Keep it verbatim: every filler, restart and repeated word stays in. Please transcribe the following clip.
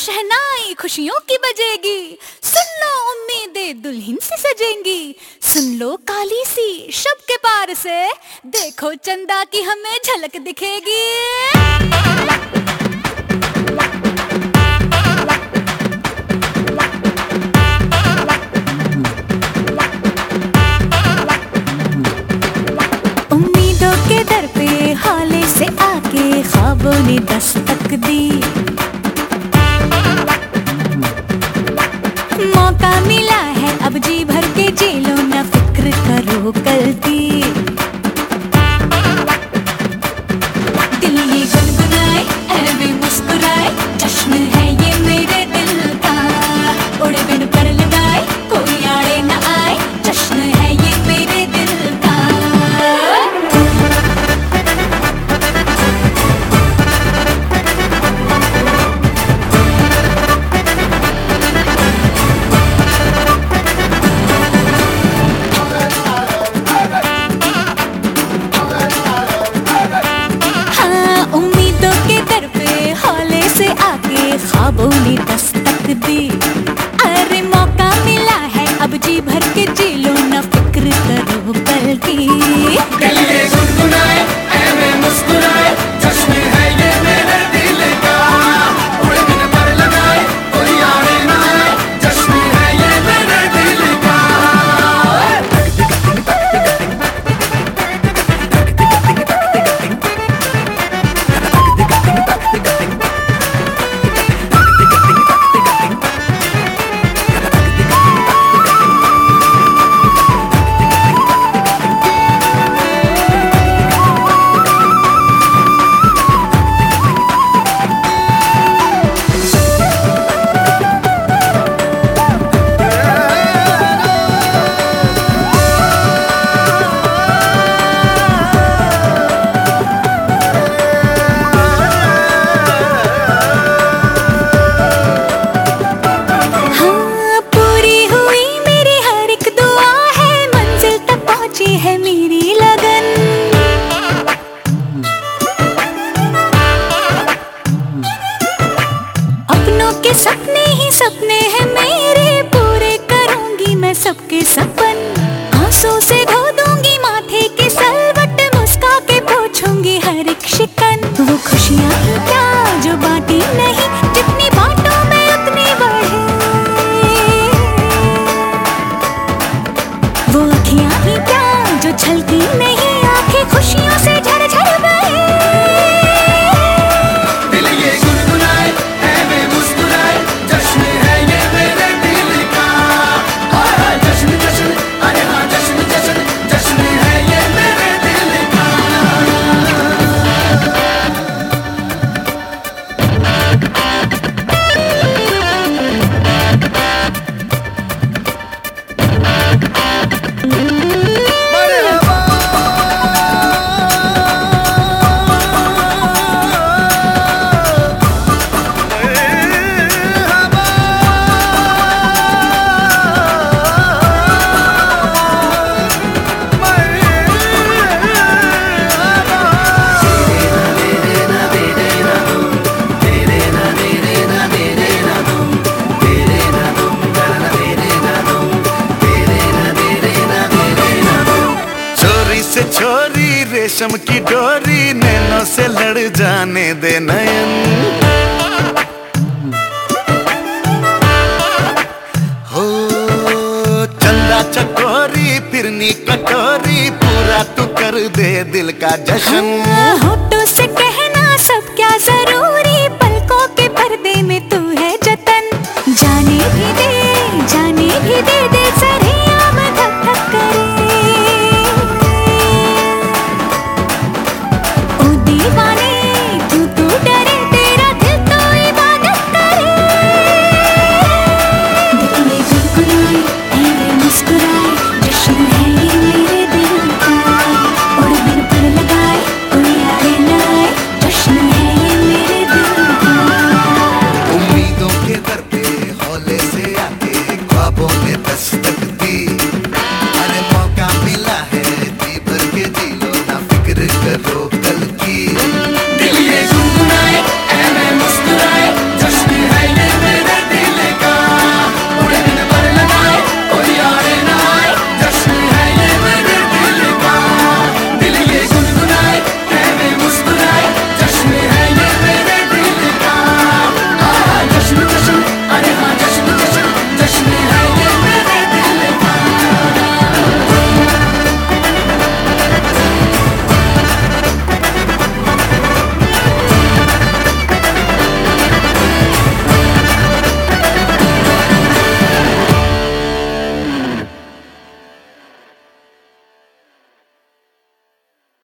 शहनाई खुशियों की बजेगी, सुन लो उम्मीदें दुल्हन से सजेंगी। सुन लो काली सी शब के पार से, देखो चंदा की हमें झलक दिखेगी। उम्मीदों के दर पे हाले से आके ख्वाबों ने दस्तक दी। मौका मिला है अब जी भर के जी लो, ना फिक्र करो कल की। दिल ये गुनगुनाए ऐ मुस्कुराए, जश्न है ये मेरे दिल का। उड़े बिन पर लगाए कोई आड़े न आए, जश्न है ये मेरे दिल का। ख्वाबों ने दस्तक दी। अरे मौका मिला है अब जी भर के जी लो, ना फिक्र करो कल की। दिल ये गुनगुनाए ऐ मुस्कुराए, जश्न है ये मेरे दिल का। उड़े बिन पर लगाए कोई आड़े न आए, जश्न है ये मेरे दिल का। है मेरी लगन, अपनों के सपने ही सपने हैं मेरे, पूरे करूंगी मैं सबके सपन। आंसू से धो दूंगी माथे के सलवट, मुस्का के पोछूंगी हर एक शिकन। वो खुशियां ही क्या जो बांटी नहीं, जितनी बांटो मैं उतनी बढ़े। वो अखियां ही क्या जो छलती नहीं, आंखें खुशियों से झरझर बहे। दिल ये गुनगुनाए ऐ मुस्कुराए, जश्न है ये मेरे दिल का। हाय हाय जश्न जश्न, अरे हाँ जश्न जश्न, जश्न है ये मेरे दिल का। छोरी रेशम की डोरी, नैनों से लड़ जाने दे नयन। हो चंदा चकोरी फिरनी कटोरी, पूरा तू कर दे दिल का जश्न। होठों से कहना सब क्या जरूरी,